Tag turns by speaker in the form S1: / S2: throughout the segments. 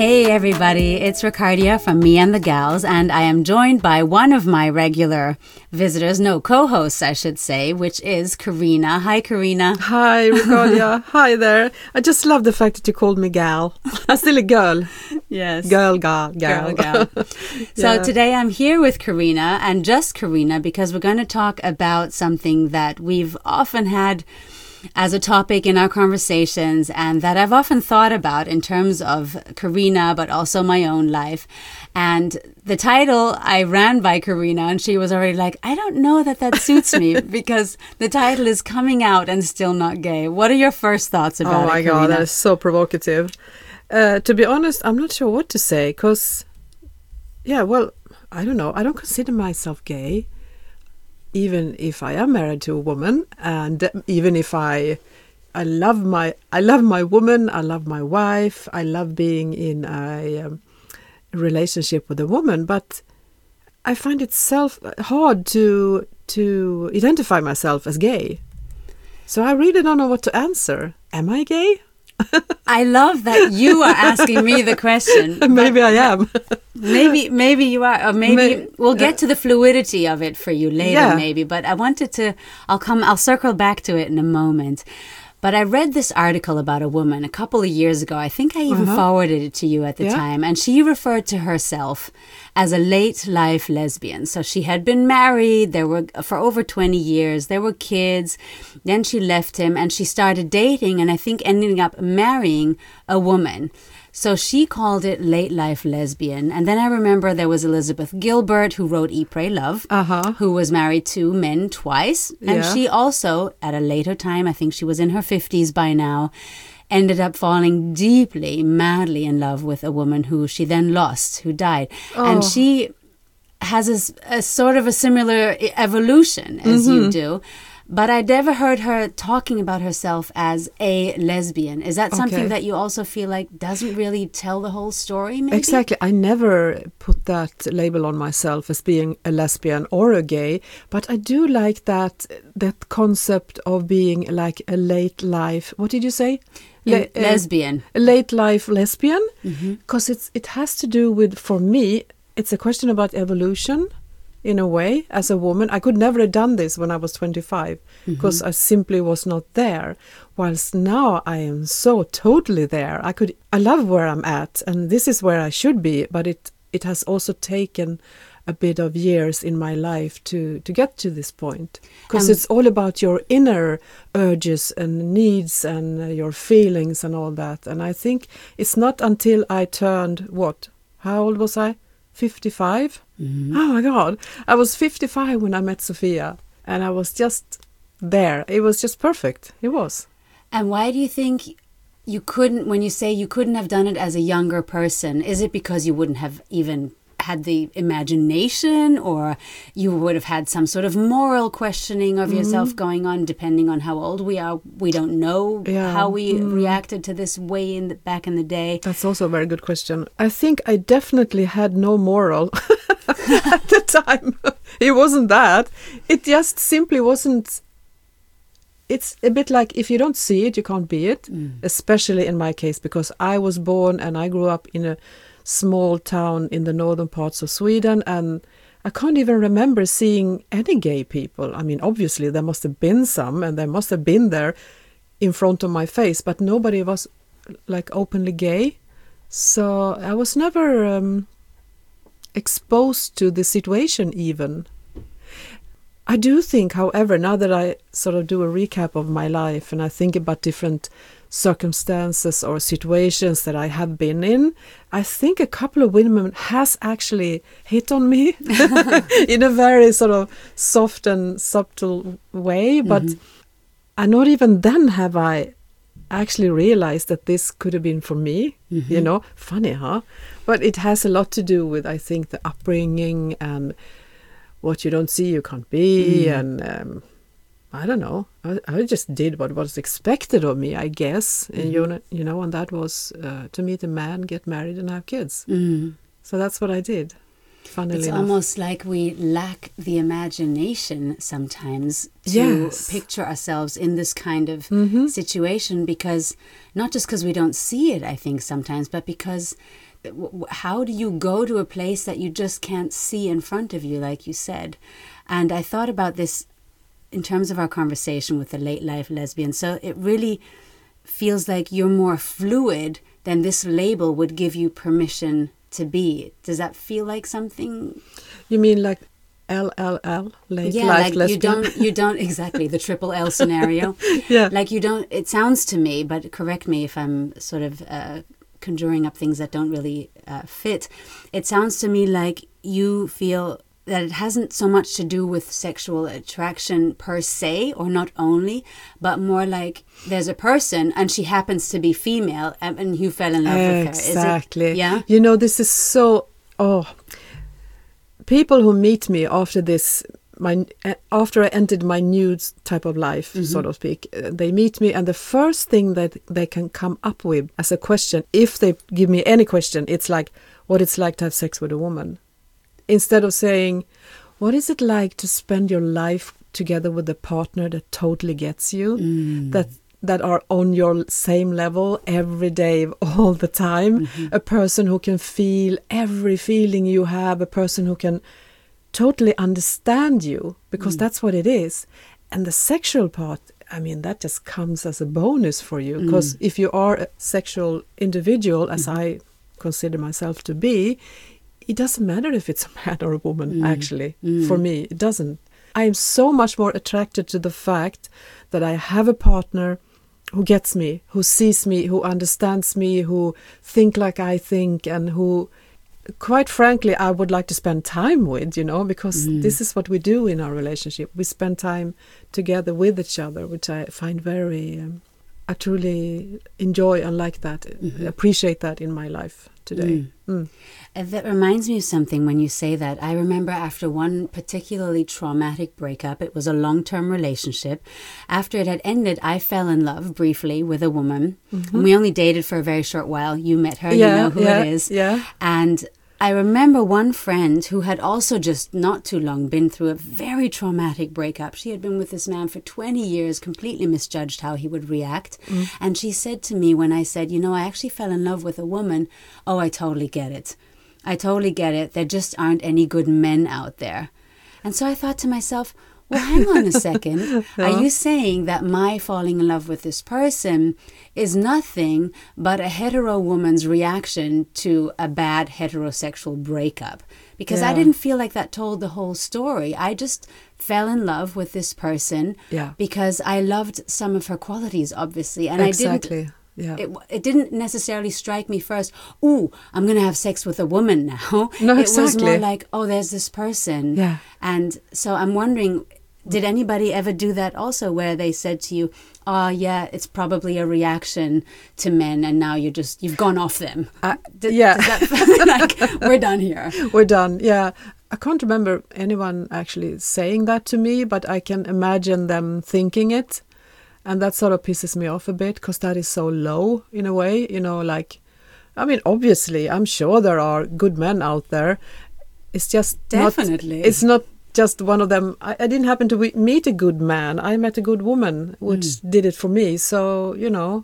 S1: Hey everybody, it's Ricardia from Me and the Gals, and I am joined by one of my regular visitors, co-hosts I should say, which is Karina. Hi Karina.
S2: Hi Ricardia. Hi there. I just love the fact that you called me gal. I'm still a girl.
S1: Yes.
S2: Gal.
S1: So today I'm here with Karina, and just Karina, because we're going to talk about something that we've often had as a topic in our conversations and that I've often thought about in terms of Karina, but also my own life. And the title I ran by Karina, and she was already like, I don't know that suits me because the title is Coming Out and Still Not Gay. What are your first thoughts about it,
S2: Oh my
S1: Karina?
S2: God, that is so provocative. To be honest, I'm not sure what to say because, I don't know. I don't consider myself gay. Even if I am married to a woman, and even if I love my woman, I love my wife, I love being in a relationship with a woman, but I find it hard to identify myself as gay. So I really don't know what to answer. Am I gay?
S1: I love that you are asking me the question.
S2: Maybe I am.
S1: Maybe you are, or maybe we'll get to the fluidity of it for you later, maybe. But I wanted to, I'll circle back to it in a moment. But I read this article about a woman a couple of years ago. I think I even forwarded it to you at the time. And she referred to herself as a late life lesbian. So she had been married for over 20 years. There were kids. Then she left him and she started dating and I think ending up marrying a woman. So she called it late life lesbian. And then I remember there was Elizabeth Gilbert who wrote Eat, Pray, Love, who was married to men twice. And she also, at a later time, I think she was in her 50s by now, ended up falling deeply, madly in love with a woman who she then lost, who died. And she has a sort of a similar evolution as you do. But I never heard her talking about herself as a lesbian. Is that something that you also feel like doesn't really tell the whole story, maybe?
S2: Exactly. I never put that label on myself as being a lesbian or a gay, but I do like that concept of being like a late life, what did you say?
S1: Lesbian.
S2: A late life lesbian, because it has to do with, for me, it's a question about evolution. In a way, as a woman, I could never have done this when I was 25 because I simply was not there. Whilst now I am so totally there. I love where I'm at, and this is where I should be. But it has also taken a bit of years in my life to get to this point, because it's all about your inner urges and needs and your feelings and all that. And I think it's not until I turned how old was I? 55? Oh my God. I was 55 when I met Sofia, and I was just there. It was just perfect. It was.
S1: And why do you think you couldn't, when you say you couldn't have done it as a younger person, is it because you wouldn't have even had the imagination, or you would have had some sort of moral questioning of yourself going on, depending on how old we are? We don't know how we reacted to this back in the day.
S2: That's also a very good question. I think I definitely had no moral at the time. It wasn't that. It just simply wasn't. It's a bit like if you don't see it, you can't be it, especially in my case, because I was born and I grew up in a small town in the northern parts of Sweden, and I can't even remember seeing any gay people. I mean, obviously there must have been some, and they must have been there in front of my face, but nobody was like openly gay. So I was never exposed to the situation even. I do think, however, now that I sort of do a recap of my life and I think about different circumstances or situations that I have been in, I think a couple of women has actually hit on me in a very sort of soft and subtle way. But not even then have I actually realized that this could have been for me. You know, funny, huh? But it has a lot to do with, I think, the upbringing and what you don't see you can't be, and I don't know. I just did what was expected of me, I guess. And you know, and that was to meet a man, get married, and have kids. So that's what I did. Funnily enough,
S1: almost like we lack the imagination sometimes to picture ourselves in this kind of situation, because not just because we don't see it, I think sometimes, but because how do you go to a place that you just can't see in front of you, like you said? And I thought about this in terms of our conversation with the late life lesbian. So it really feels like you're more fluid than this label would give you permission to be. Does that feel like something?
S2: You mean like LLL, late life
S1: like
S2: lesbian?
S1: you don't exactly the triple L scenario.
S2: Yeah.
S1: Like you don't, it sounds to me, but correct me if I'm sort of conjuring up things that don't really fit. It sounds to me like you feel that it hasn't so much to do with sexual attraction per se, or not only, but more like there's a person and she happens to be female and you fell in love with her.
S2: Exactly.
S1: Yeah.
S2: You know, this is so... People who meet me after this, after I entered my new type of life, so to speak, they meet me, and the first thing that they can come up with as a question, if they give me any question, it's like, what it's like to have sex with a woman. Instead of saying, what is it like to spend your life together with a partner that totally gets you, that are on your same level every day, all the time, a person who can feel every feeling you have, a person who can totally understand you, because that's what it is. And the sexual part, I mean, that just comes as a bonus for you, because if you are a sexual individual, as I consider myself to be, it doesn't matter if it's a man or a woman, actually. For me, it doesn't. I am so much more attracted to the fact that I have a partner who gets me, who sees me, who understands me, who think like I think, and who, quite frankly, I would like to spend time with, you know, because this is what we do in our relationship. We spend time together with each other, which I find very... I truly enjoy and like that, appreciate that in my life today.
S1: That reminds me of something when you say that. I remember after one particularly traumatic breakup, it was a long-term relationship. After it had ended, I fell in love briefly with a woman. And we only dated for a very short while. You met her, you know who it is.
S2: Yeah.
S1: And I remember one friend who had also just not too long been through a very traumatic breakup. She had been with this man for 20 years, completely misjudged how he would react. And she said to me when I said, you know, I actually fell in love with a woman. Oh, I totally get it. I totally get it. There just aren't any good men out there. And so I thought to myself, well, hang on a second. Are you saying that my falling in love with this person is nothing but a hetero woman's reaction to a bad heterosexual breakup? Because I didn't feel like that told the whole story. I just fell in love with this person because I loved some of her qualities, obviously. And
S2: exactly.
S1: I didn't... Yeah. It didn't necessarily strike me first, ooh, I'm going to have sex with a woman now.
S2: No,
S1: it
S2: exactly.
S1: was more like, oh, there's this person.
S2: Yeah.
S1: And so I'm wondering, did anybody ever do that also, where they said to you, oh, yeah, it's probably a reaction to men and now you've gone off them? Does that, like, we're done here.
S2: We're done, yeah. I can't remember anyone actually saying that to me, but I can imagine them thinking it. And that sort of pisses me off a bit, because that is so low in a way, you know, like, I mean, obviously, I'm sure there are good men out there. It's just
S1: definitely.
S2: It's not just one of them. I didn't happen to meet a good man. I met a good woman, which did it for me. So, you know.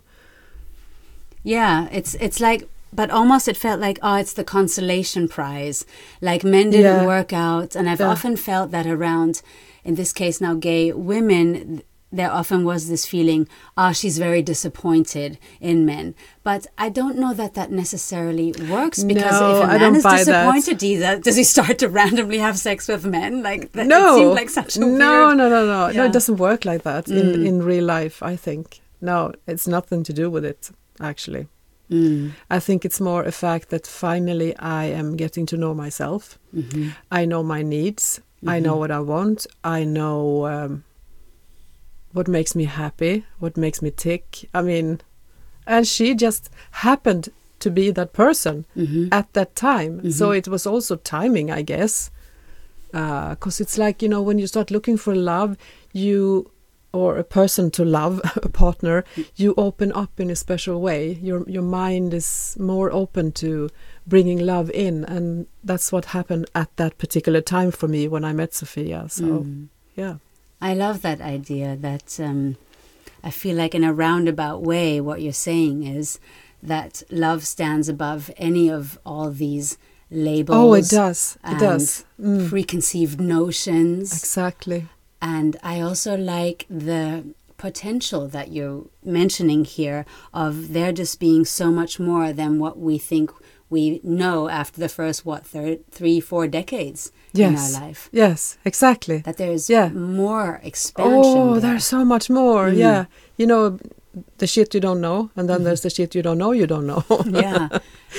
S1: Yeah, it's like, but almost it felt like, oh, it's the consolation prize. Like men didn't work out. And I've often felt that around, in this case now, gay women, there often was this feeling, she's very disappointed in men. But I don't know that necessarily works, because if a man is disappointed, does he start to randomly have sex with men? Like that,
S2: no,
S1: it seemed like such a weird...
S2: No.
S1: Yeah.
S2: No, it doesn't work like that in real life, I think. No, it's nothing to do with it, actually. I think it's more a fact that finally I am getting to know myself. I know my needs. I know what I want. I know... what makes me happy, what makes me tick. I mean, and she just happened to be that person at that time. So it was also timing, I guess. Because it's like, you know, when you start looking for love, or a person to love, a partner, you open up in a special way. Your mind is more open to bringing love in. And that's what happened at that particular time for me when I met Sofia. So, yeah.
S1: I love that idea that I feel like in a roundabout way what you're saying is that love stands above any of all these labels.
S2: Oh, it does. It does.
S1: Preconceived notions.
S2: Exactly.
S1: And I also like the potential that you're mentioning here of there just being so much more than what we think we know after the first, 3-4 decades in our life.
S2: Yes, exactly.
S1: That there's more expansion.
S2: Oh, there's so much more. Yeah. You know, the shit you don't know, and then there's the shit you don't know.
S1: Yeah.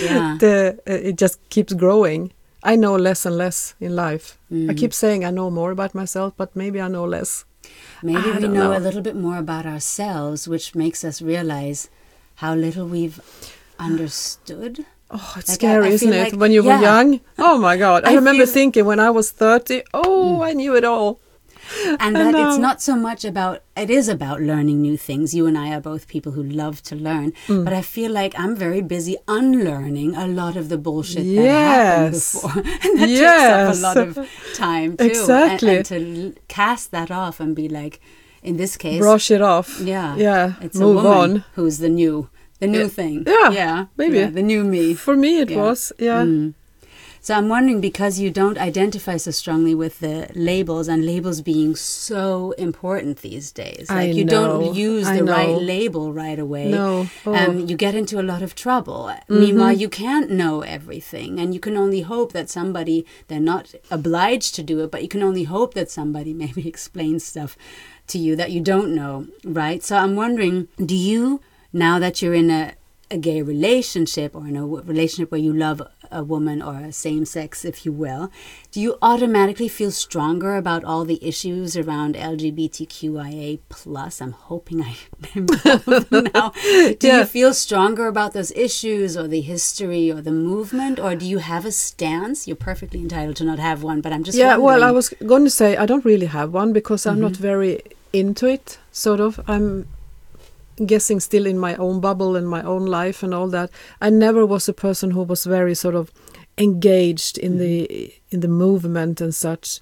S2: It just keeps growing. I know less and less in life. I keep saying I know more about myself, but maybe I know less.
S1: Maybe we know a little bit more about ourselves, which makes us realize how little we've understood.
S2: Oh, it's scary, isn't it? When you were young. Oh my God. I remember thinking when I was 30, I knew it all.
S1: And that it's not so much about, it is about learning new things. You and I are both people who love to learn. But I feel like I'm very busy unlearning a lot of the bullshit that happened before. And that takes up a lot of time too.
S2: Exactly.
S1: And to cast that off and be like, in this case.
S2: Brush it off.
S1: Yeah. It's
S2: move
S1: a woman
S2: on.
S1: Who's the new thing.
S2: Yeah. Maybe.
S1: Yeah, the new me.
S2: For me it was. Yeah.
S1: So I'm wondering, because you don't identify so strongly with the labels, and labels being so important these days. Like you don't use the right label right away.
S2: No.
S1: You get into a lot of trouble. Meanwhile, you can't know everything, and you can only hope that somebody, they're not obliged to do it, but you can only hope that somebody maybe explains stuff to you that you don't know, right? So I'm wondering, do you, now that you're in a gay relationship, or in a relationship where you love a woman, or a same-sex, if you will, do you automatically feel stronger about all the issues around LGBTQIA+? I'm hoping I named all of them now. Do you feel stronger about those issues, or the history, or the movement, or do you have a stance? You're perfectly entitled to not have one, but I'm just wondering.
S2: Well, I was going to say I don't really have one, because I'm not very into it, sort of. I'm guessing still in my own bubble and my own life and all that. I never was a person who was very sort of engaged in the movement and such.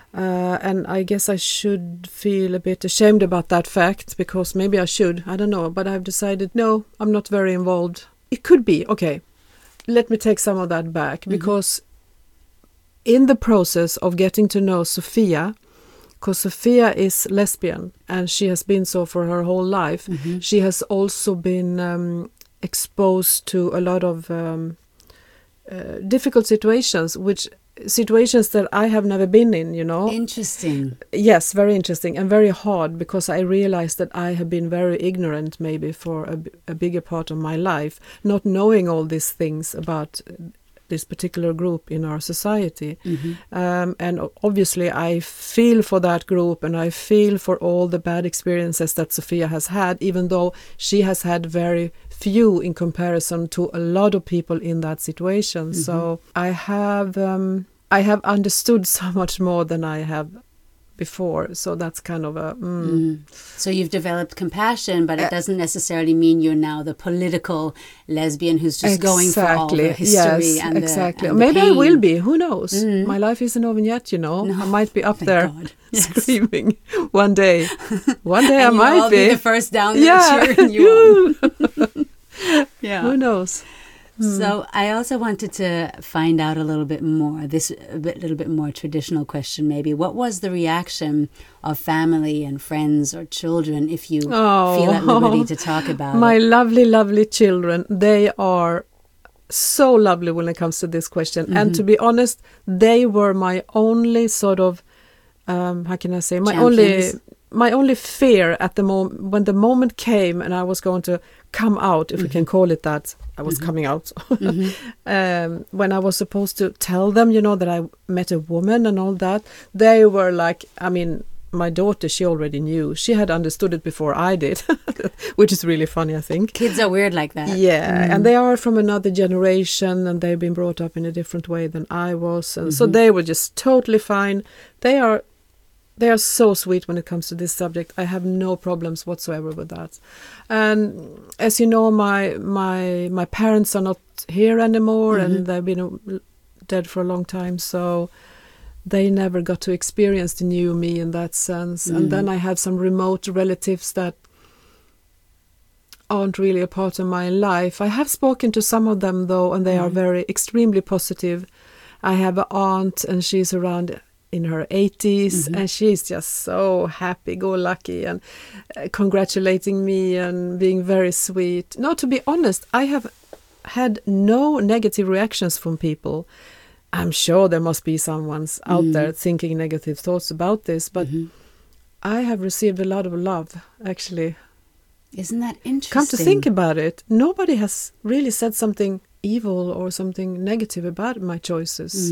S2: And I guess I should feel a bit ashamed about that fact, because maybe I should. I don't know. But I've decided, no, I'm not very involved. It could be. Okay, let me take some of that back. Because in the process of getting to know Sofia, because Sofia is lesbian and she has been so for her whole life. She has also been exposed to a lot of difficult situations that I have never been in, you know.
S1: Interesting.
S2: Yes, very interesting and very hard, because I realized that I have been very ignorant maybe for a bigger part of my life, not knowing all these things about this particular group in our society. And obviously I feel for that group, and I feel for all the bad experiences that Sofia has had, even though she has had very few in comparison to a lot of people in that situation. So I have understood so much more than I have before, so that's kind of a
S1: So you've developed compassion, but it doesn't necessarily mean you're now the political lesbian who's just going for all the history and
S2: exactly.
S1: and
S2: maybe
S1: the pain.
S2: I will be, who knows. My life isn't over yet, you know. I might be up there screaming one day. I might
S1: I'll be the first down there cheering you on.
S2: Who knows.
S1: So I also wanted to find out a little bit more, little bit more traditional question maybe. What was the reaction of family and friends or children, if you feel at liberty to talk about
S2: my
S1: it?
S2: lovely, lovely children, they are so lovely when it comes to this question. And to be honest, they were my only sort of, how can I say, my only fear at the moment, when the moment came and I was going to come out, if we can call it that. I was coming out. When I was supposed to tell them, you know, that I met a woman and all that, they were like, I mean, my daughter, she already knew. She had understood it before I did, which is really funny, I think.
S1: Kids are weird like that.
S2: Yeah, and they are from another generation, and they've been brought up in a different way than I was. And so they were just totally fine. They are so sweet when it comes to this subject. I have no problems whatsoever with that. And as you know, my parents are not here anymore, and they've been dead for a long time, so they never got to experience the new me in that sense. And then I have some remote relatives that aren't really a part of my life. I have spoken to some of them though, and they are very extremely positive. I have an aunt, and she's around in her 80s, and she's just so happy-go-lucky and congratulating me and being very sweet. No, to be honest, I have had no negative reactions from people. I'm sure there must be someone's out there thinking negative thoughts about this, but I have received a lot of love, actually.
S1: Isn't that interesting?
S2: Come to think about it, nobody has really said something evil or something negative about my choices.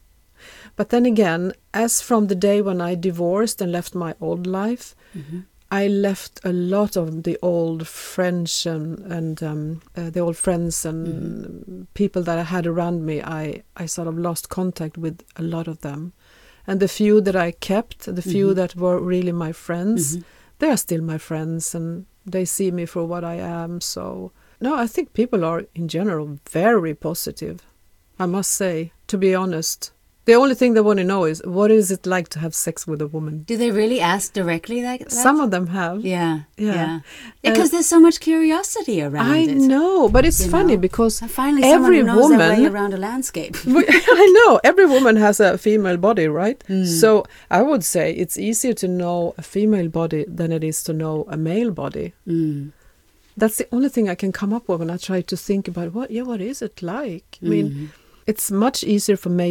S2: But then again, as from the day when I divorced and left my old life, I left a lot of the old friends and the old friends and people that I had around me. I sort of lost contact with a lot of them. And the few that I kept, the few that were really my friends, they are still my friends, and they see me for what I am. So, no, I think people are in general very positive, I must say, to be honest. The only thing they want to know is, what is it like to have sex with a woman?
S1: Do they really ask directly like that?
S2: Some of them have.
S1: Yeah. Because there's so much curiosity around it.
S2: I know, but it's funny because
S1: finally
S2: every
S1: someone knows
S2: woman
S1: their way around a landscape.
S2: I know, every woman has a female body, right? So I would say it's easier to know a female body than it is to know a male body. That's the only thing I can come up with when I try to think about what is it like? I mean, it's much easier for me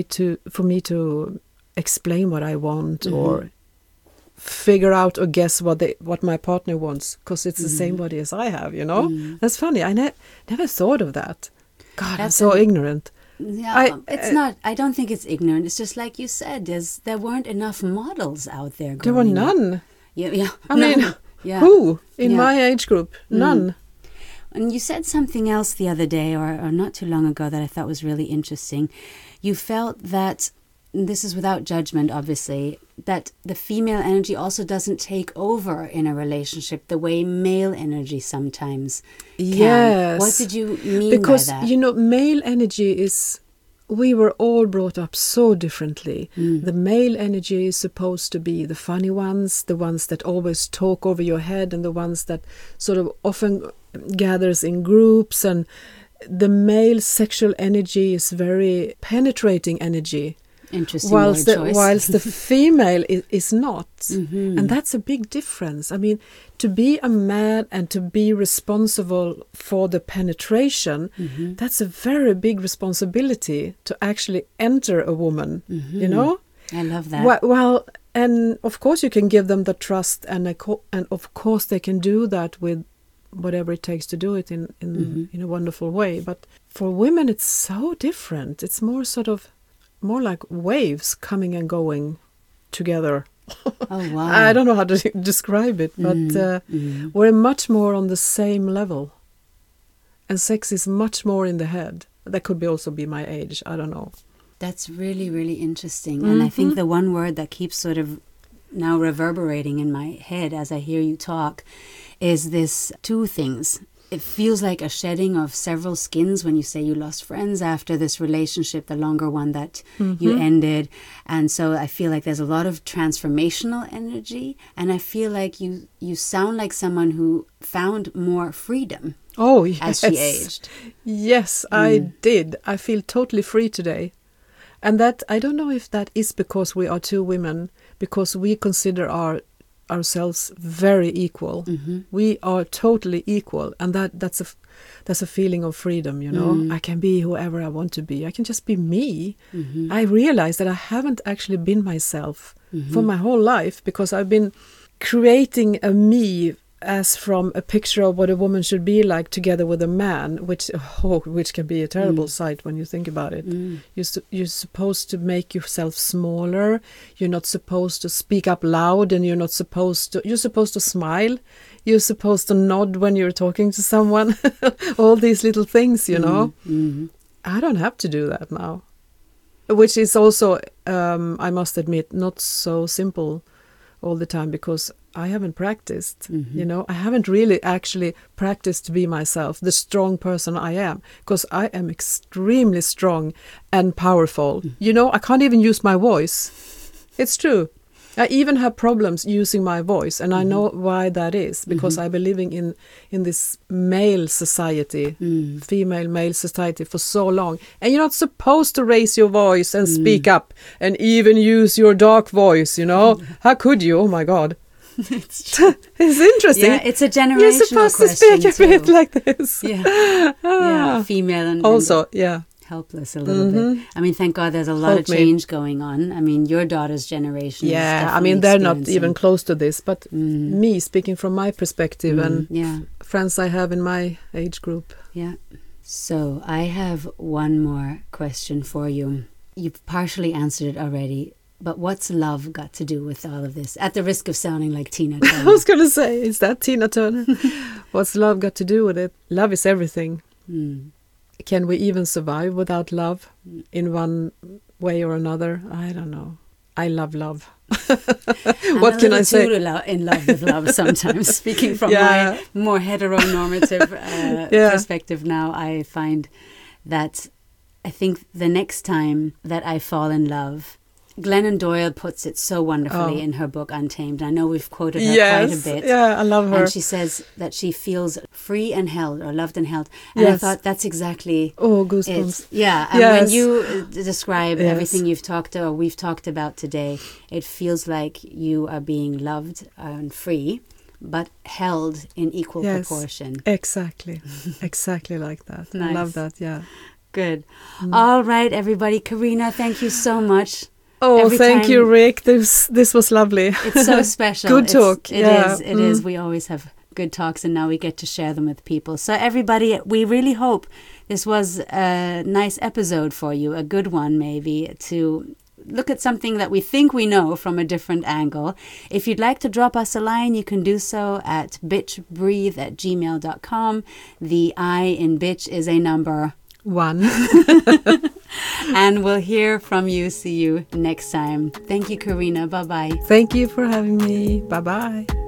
S2: to explain what I want or figure out or guess what my partner wants, because it's the same body as I have, you know? That's funny. I never thought of that. God, I'm so ignorant.
S1: Yeah, it's not. I don't think it's ignorant. It's just like you said. There weren't enough models out there.
S2: There were none.
S1: Yeah.
S2: I mean, who in my age group? None.
S1: And you said something else the other day, or not too long ago, that I thought was really interesting. You felt that, this is without judgment, obviously, that the female energy also doesn't take over in a relationship the way male energy sometimes can.
S2: Yes.
S1: What did you mean
S2: because,
S1: by that?
S2: you know, male energy is... We were all brought up so differently. The male energy is supposed to be the funny ones, the ones that always talk over your head, and the ones that sort of often gathers in groups. And the male sexual energy is very penetrating energy.
S1: Interesting
S2: whilst
S1: choice.
S2: the female is not. And that's a big difference. I mean, to be a man and to be responsible for the penetration, that's a very big responsibility to actually enter a woman, you know?
S1: I love that.
S2: Well, and of course you can give them the trust, and of course they can do that with whatever it takes to do it in a wonderful way. But for women it's so different. It's more like waves coming and going together.
S1: Oh, wow.
S2: I don't know how to describe it, but we're much more on the same level. And sex is much more in the head. That could also be my age. I don't know.
S1: That's really, really interesting. And I think the one word that keeps sort of now reverberating in my head as I hear you talk is this two things. It feels like a shedding of several skins when you say you lost friends after this relationship, the longer one that you ended. And so I feel like there's a lot of transformational energy. And I feel like you sound like someone who found more freedom as she aged.
S2: Yes, I did. I feel totally free today. And that, I don't know if that is because we are two women, because we consider ourselves very equal. We are totally equal, and that's a feeling of freedom, you know. I can be whoever I want to be. I can just be me. I realize that I haven't actually been myself for my whole life, because I've been creating a me as from a picture of what a woman should be like together with a man, which can be a terrible sight when you think about it. You're supposed to make yourself smaller. You're not supposed to speak up loud, and you're supposed to smile. You're supposed to nod when you're talking to someone. All these little things, you know. I don't have to do that now, which is also, I must admit, not so simple all the time, because I haven't practiced, you know. I haven't really actually practiced to be myself, the strong person I am, because I am extremely strong and powerful. You know, I can't even use my voice. It's true. I even have problems using my voice, and I know why that is, because I've been living in this male society, female male society for so long, and you're not supposed to raise your voice and speak up and even use your dark voice, you know. How could you? Oh my God. It's interesting.
S1: Yeah, it's a generational
S2: You're supposed to speak a bit like this.
S1: Yeah, female and
S2: also,
S1: helpless a little bit. I mean, thank God there's a lot of change going on. I mean, your daughter's generation.
S2: Yeah, I mean, they're not even close to this, but me speaking from my perspective and friends I have in my age group.
S1: Yeah. So I have one more question for you. You've partially answered it already. But what's love got to do with all of this? At the risk of sounding like Tina Turner.
S2: I was going to say, is that Tina Turner? What's love got to do with it? Love is everything. Can we even survive without love in one way or another? I don't know. I love love. What can I say?
S1: In love with love sometimes. Speaking from my more heteronormative perspective now, I find that I think the next time that I fall in love, Glennon Doyle puts it so wonderfully in her book Untamed. I know we've quoted her quite a bit.
S2: Yeah, I love her.
S1: And she says that she feels free and held, or loved and held. And I thought that's exactly
S2: goosebumps.
S1: it. Yeah, and when you describe everything we've talked about today, it feels like you are being loved and free, but held in equal proportion.
S2: Exactly. Exactly like that. Nice. I love that, yeah.
S1: Good. All right, everybody. Karina, thank you so much.
S2: Oh, thank you, Rick. This was lovely.
S1: It's so special.
S2: Good talk.
S1: It is. We always have good talks, and now we get to share them with people. So everybody, we really hope this was a nice episode for you, a good one maybe, to look at something that we think we know from a different angle. If you'd like to drop us a line, you can do so at bitchbreathe@gmail.com. The I in bitch is a number
S2: 1.
S1: And we'll hear from you. See you next time. Thank you, Karina. Bye-bye.
S2: Thank you for having me. Bye-bye.